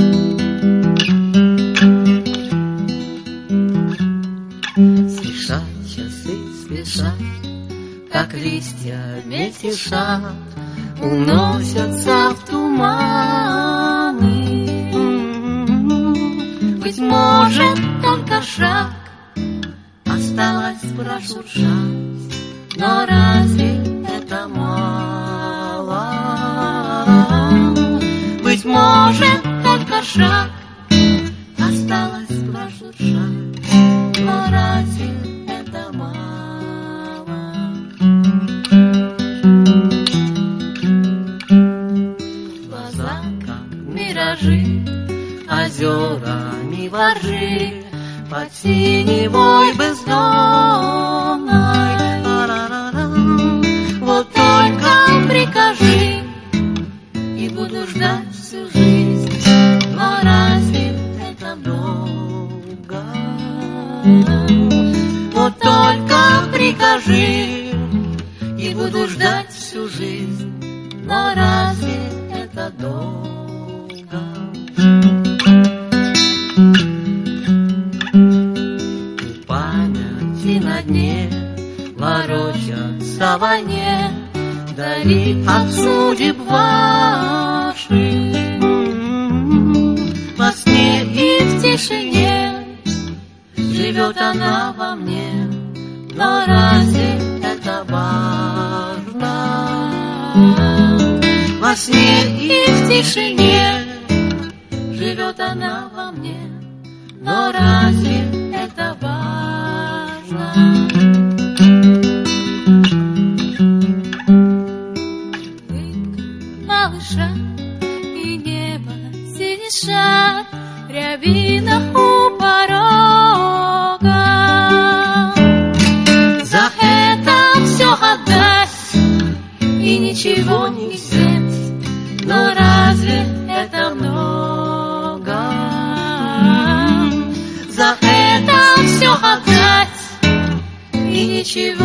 Спешат часы, спешат, как листья мельтешат, уносятся в туманы. Быть может, только шаг осталось прошуршать, но разве это мало? Быть может, только шаг осталось прошуршать, но разве это мало? Глаза, как миражи, озерами воржи, под синевой бездонной. Вот только прикажи, и буду ждать всю жизнь, но разве это много? Вот только прикажи, и буду ждать всю жизнь, но разве это долго? И на дне ворочаться во сне, дари от судеб ваших. Во сне и в тишине живет она во мне, но разве это важно? Во сне и в тишине живет она во мне, но разве это важно? Малыша и небо синешат, рябина у порога. За это все отдать и ничего не взять, но разве это много? За это все отдать и ничего